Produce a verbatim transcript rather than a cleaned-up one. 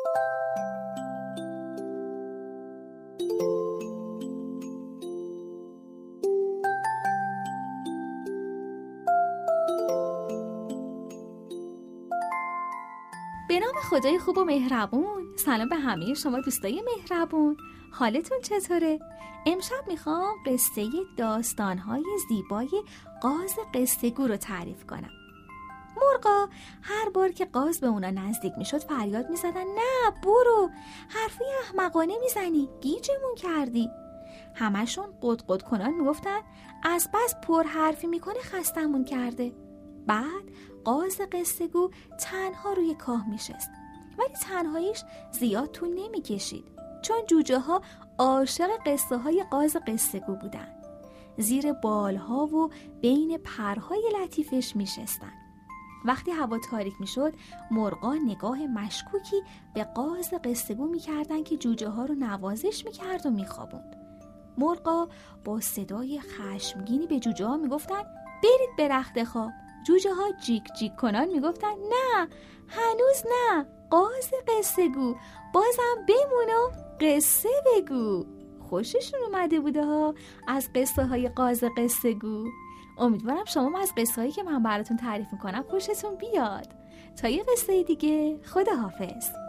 به نام خدای خوب و مهربون. سلام به همه شما دوستای مهربون، حالتون چطوره؟ امشب میخوام قصه داستانهای زیبای قاز قصه‌گو رو تعریف کنم. مرغا هر بار که قاز به اونا نزدیک میشد فریاد میزدن نه برو، حرفی احمقانه میزنی، گیجمون کردی. همشون قدقد کنان میگفتن از بس پر حرفی میکنه خستمون کرده. بعد قاز قصه‌گو تنها روی کاه میشست، ولی تنهاییش زیاد طول نمیکشید، چون جوجه ها عاشق قصه های قاز قصه‌گو بودن. زیر بالها و بین پرهای لطیفش میشستن. وقتی هوا تاریک میشد مرغا نگاه مشکوکی به قاز قصه‌گو میکردن که جوجه ها رو نوازش میکرد و میخوابوند. مرغا با صدای خشمگینی به جوجه ها میگفتن برید به رخت خواب. جوجه ها جیک جیک کنان میگفتن نه هنوز نه، قاز قصه‌گو، بازم بمون و قصه بگو. خوششون اومده بوده ها از قصه های قاز قصه‌گو. امیدوارم شما از قصه هایی که من براتون تعریف میکنم خوشتون بیاد. تا یه قصه دیگه، خداحافظ.